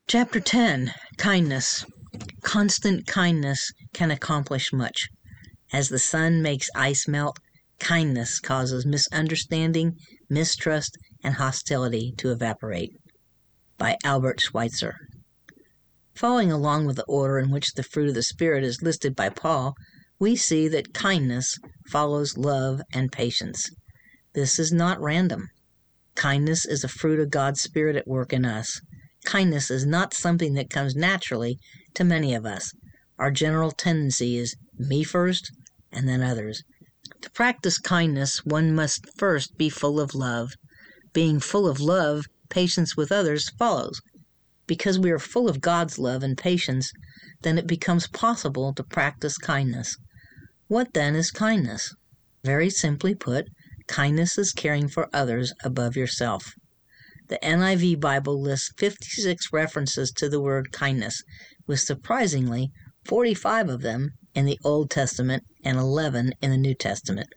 Chapter 10. Kindness. Constant kindness can accomplish much. As the sun makes ice melt, kindness causes misunderstanding, mistrust, and hostility to evaporate. By Albert Schweitzer. Following along with the order in which the fruit of the Spirit is listed by Paul, we see that kindness follows love and patience. This is not random. Kindness is a fruit of God's Spirit at work in us. Kindness is not something that comes naturally to many of us. Our general tendency is me first and then others. To practice kindness, one must first be full of love. Being full of love, patience with others follows. Because we are full of God's love and patience, then it becomes possible to practice kindness. What then is kindness? Very simply put, kindness is caring for others above yourself. The NIV Bible lists 56 references to the word kindness, with surprisingly 45 of them in the Old Testament and 11 in the New Testament.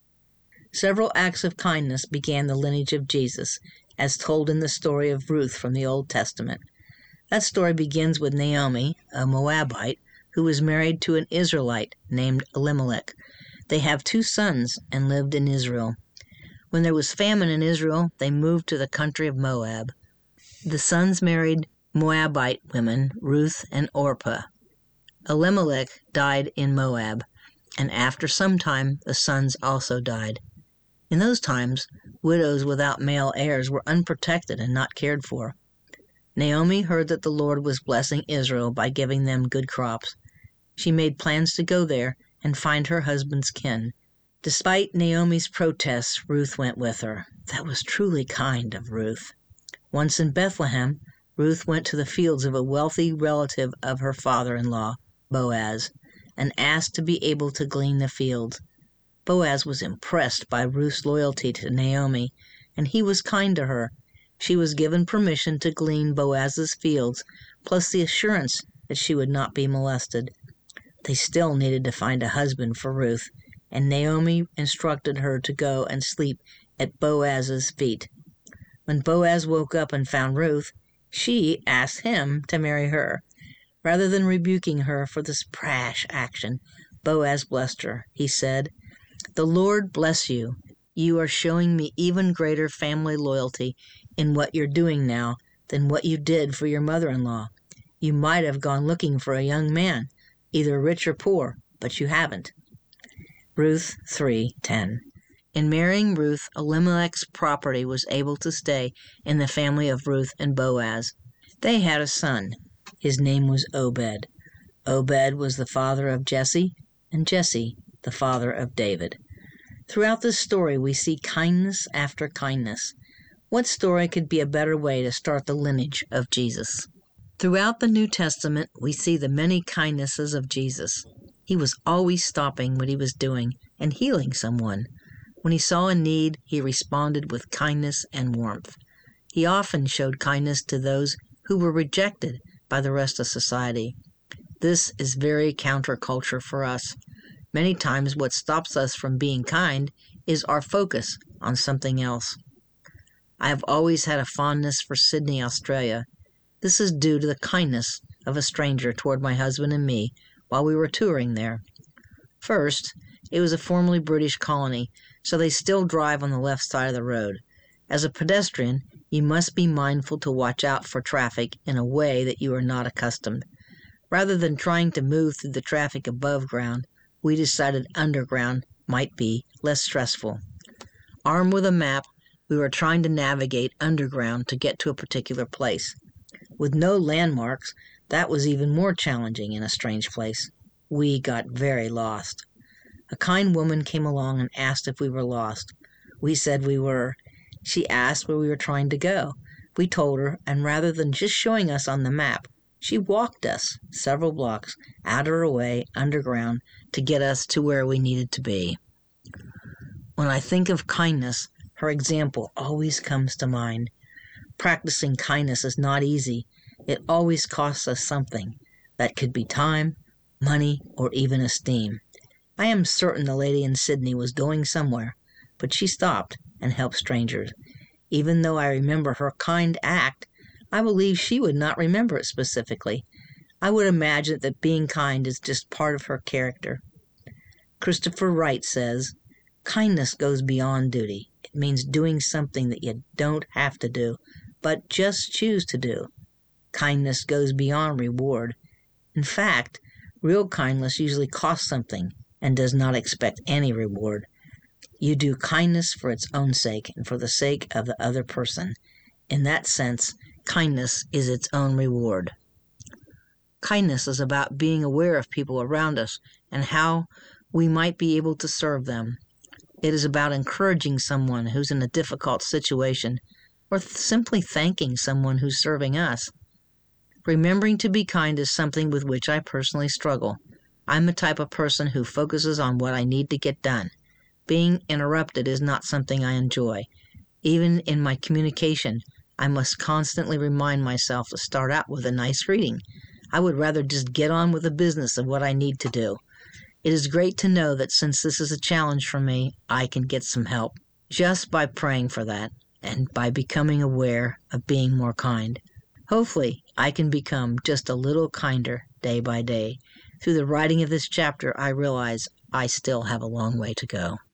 Several acts of kindness began the lineage of Jesus, as told in the story of Ruth from the Old Testament. That story begins with Naomi, a Moabite, who was married to an Israelite named Elimelech. They have 2 sons and lived in Israel. When there was famine in Israel, they moved to the country of Moab. The sons married Moabite women, Ruth and Orpah. Elimelech died in Moab, and after some time the sons also died. In those times, widows without male heirs were unprotected and not cared for. Naomi heard that the Lord was blessing Israel by giving them good crops. She made plans to go there and find her husband's kin. Despite Naomi's protests, Ruth went with her. That was truly kind of Ruth. Once in Bethlehem, Ruth went to the fields of a wealthy relative of her father-in-law, Boaz, and asked to be able to glean the fields. Boaz was impressed by Ruth's loyalty to Naomi, and he was kind to her. She was given permission to glean Boaz's fields, plus the assurance that she would not be molested. They still needed to find a husband for Ruth, and Naomi instructed her to go and sleep at Boaz's feet. When Boaz woke up and found Ruth, she asked him to marry her. Rather than rebuking her for this brash action, Boaz blessed her. He said, "The Lord bless you. You are showing me even greater family loyalty in what you're doing now than what you did for your mother-in-law. You might have gone looking for a young man, either rich or poor, but you haven't." Ruth 3:10. In marrying Ruth, Elimelech's property was able to stay in the family of Ruth and Boaz. They had a son. His name was Obed. Obed was the father of Jesse, and Jesse the father of David. Throughout this story, we see kindness after kindness. What story could be a better way to start the lineage of Jesus? Throughout the New Testament, we see the many kindnesses of Jesus. He was always stopping what he was doing and healing someone. When he saw a need, he responded with kindness and warmth. He often showed kindness to those who were rejected by the rest of society. This is very counterculture for us. Many times what stops us from being kind is our focus on something else. I have always had a fondness for Sydney, Australia. This is due to the kindness of a stranger toward my husband and me while we were touring there. First, it was a formerly British colony, so they still drive on the left side of the road. As a pedestrian, you must be mindful to watch out for traffic in a way that you are not accustomed. Rather than trying to move through the traffic above ground, we decided underground might be less stressful. Armed with a map, we were trying to navigate underground to get to a particular place. With no landmarks, that was even more challenging in a strange place. We got very lost. A kind woman came along and asked if we were lost. We said we were. She asked where we were trying to go. We told her, and rather than just showing us on the map, she walked us several blocks out of her way underground to get us to where we needed to be. When I think of kindness, her example always comes to mind. Practicing kindness is not easy. It always costs us something. That could be time, money, or even esteem. I am certain the lady in Sydney was going somewhere, but she stopped and helped strangers. Even though I remember her kind act, I believe she would not remember it specifically. I would imagine that being kind is just part of her character. Christopher Wright says, kindness goes beyond duty. It means doing something that you don't have to do, but just choose to do. Kindness goes beyond reward. In fact, real kindness usually costs something and does not expect any reward. You do kindness for its own sake and for the sake of the other person. In that sense, kindness is its own reward. Kindness is about being aware of people around us and how we might be able to serve them. It is about encouraging someone who's in a difficult situation, or simply thanking someone who's serving us. Remembering to be kind is something with which I personally struggle. I'm the type of person who focuses on what I need to get done. Being interrupted is not something I enjoy. Even in my communication, I must constantly remind myself to start out with a nice greeting. I would rather just get on with the business of what I need to do. It is great to know that since this is a challenge for me, I can get some help just by praying for that and by becoming aware of being more kind. Hopefully, I can become just a little kinder day by day. Through the writing of this chapter, I realize I still have a long way to go.